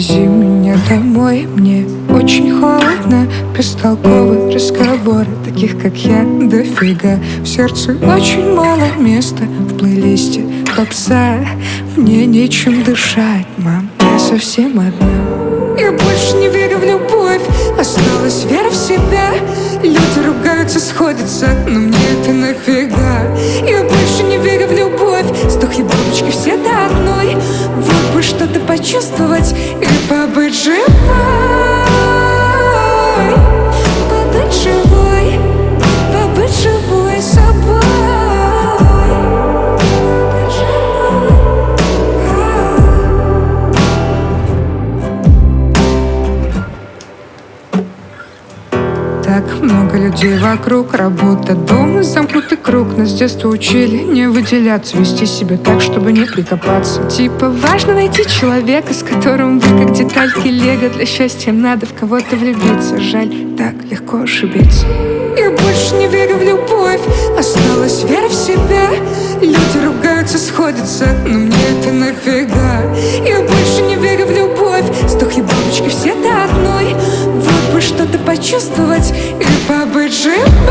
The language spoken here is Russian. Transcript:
Отвези меня домой, мне очень холодно. Бестолковые разговоры, таких как я, дофига. В сердце очень мало места в плейлисте попса. Мне нечем дышать, мам, я совсем одна. Я больше не верю в любовь, осталась вера в себя. Люди ругаются, сходятся, но мне это нафига. Я больше не верю в любовь, сдохли бабочки все до одной. Вот бы что-то почувствовать и побыть живой. Побыть живой, побыть живой собой. Так много людей вокруг, работа, дом и замкнутый круг. Нас с детства учили не выделяться, вести себя так, чтобы не прикопаться. Типа важно найти человека, с которым вы как детальки лего. Для счастья надо в кого-то влюбиться. Жаль, так легко ошибиться. Я больше не верю в любовь, осталась вера в себя. Люди ругаются, сходятся, но мне это нафига. Я больше не верю в любовь, сдохли бабочки все до одной. Вот бы что-то почувствовать и побыть живой.